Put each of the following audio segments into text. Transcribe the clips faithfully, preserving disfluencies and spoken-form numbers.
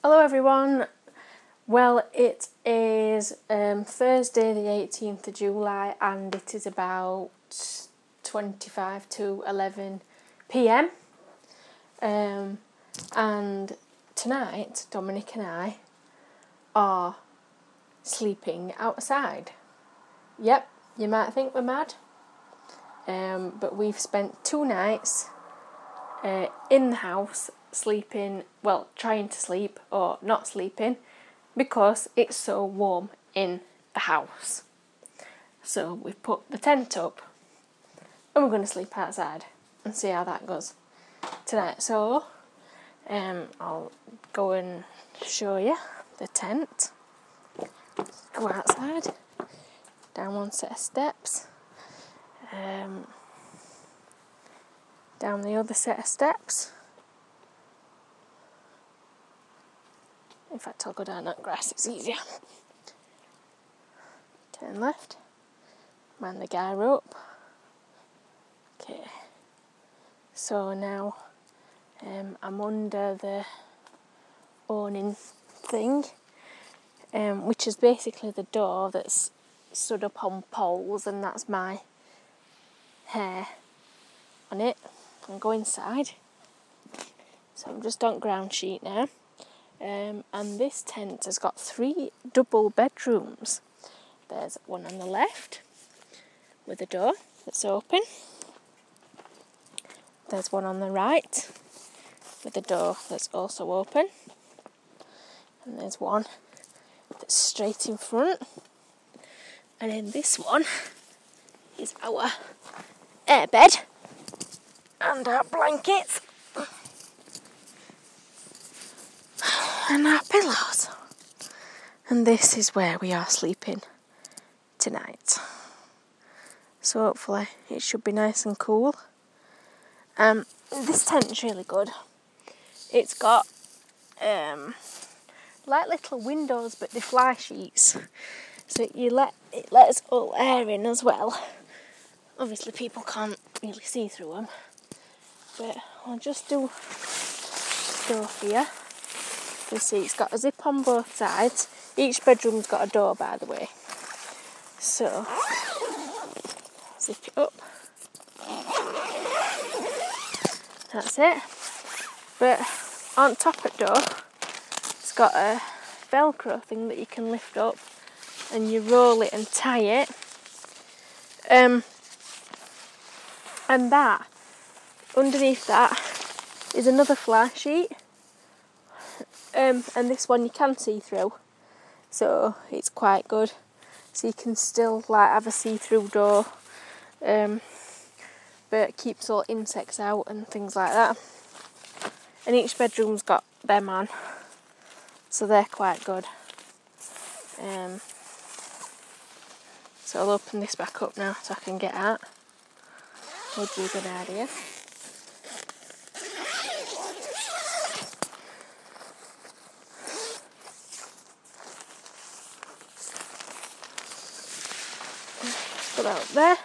Hello everyone. Well, it is um, Thursday the eighteenth of July and it is about twenty-five to eleven p m um, and tonight Dominic and I are sleeping outside. Yep, you might think we're mad, um, but we've spent two nights uh, in the house sleeping, well, trying to sleep or not sleeping because it's so warm in the house. So we've put the tent up and we're going to sleep outside and see how that goes tonight. So um, I'll go and show you the tent. Go outside, down one set of steps, um, down the other set of steps. In fact, I'll go down that grass, it's easier. Turn left, man the guy rope. Okay, so now um, I'm under the awning thing, um, which is basically the door that's stood up on poles, and that's my hair on it. I'll go inside. So I'm just on ground sheet now. Um, and this tent has got three double bedrooms. There's one on the left with a door that's open. There's one on the right with a door that's also open. And there's one that's straight in front. And in this one is our airbed and our blankets and our pillows. And this is where we are sleeping tonight. So hopefully it should be nice and cool. Um, this tent's really good. It's got um, like little windows, but they're fly sheets. So you let it lets all air in as well. Obviously people can't really see through them. But I'll just do door here. You see it's got a zip on both sides. Each bedroom's got a door, by the way. So zip it up. That's it. But on top of the door, it's got a Velcro thing that you can lift up, and you roll it and tie it. Um, and that underneath that is another fly sheet. Um, and this one you can see through, so it's quite good. So you can still like have a see-through door, um, but it keeps all insects out and things like that. And each bedroom's got them on, so they're quite good. Um, so I'll open this back up now so I can get out. Would be a good idea. Put that up there,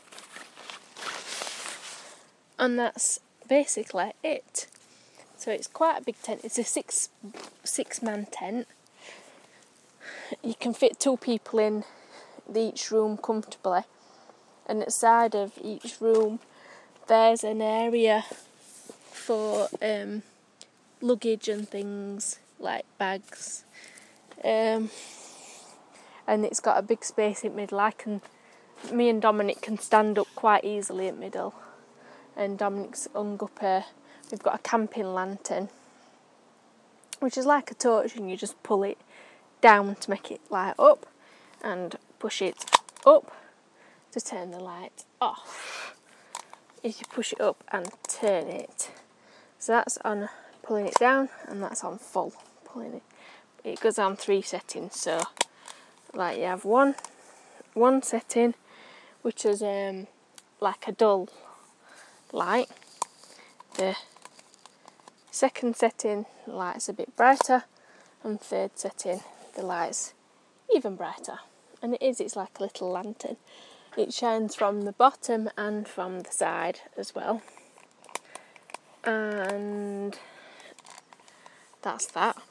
and that's basically it. So it's quite a big tent. It's a six six man tent. You can fit two people in each room comfortably, and at the side of each room there's an area for um, luggage and things like bags, um, and it's got a big space in the middle. I can Me and Dominic can stand up quite easily in the middle, and Dominic's hung up a, we've got a camping lantern, which is like a torch, and you just pull it down to make it light up, and push it up to turn the light off. If you push it up and turn it, so that's on pulling it down, and that's on full pulling it. It goes on three settings, so like you have one one setting, which is um, like a dull light. The second setting, the light's a bit brighter, and third setting, the light's even brighter. And it is, it's like a little lantern. It shines from the bottom and from the side as well. And that's that.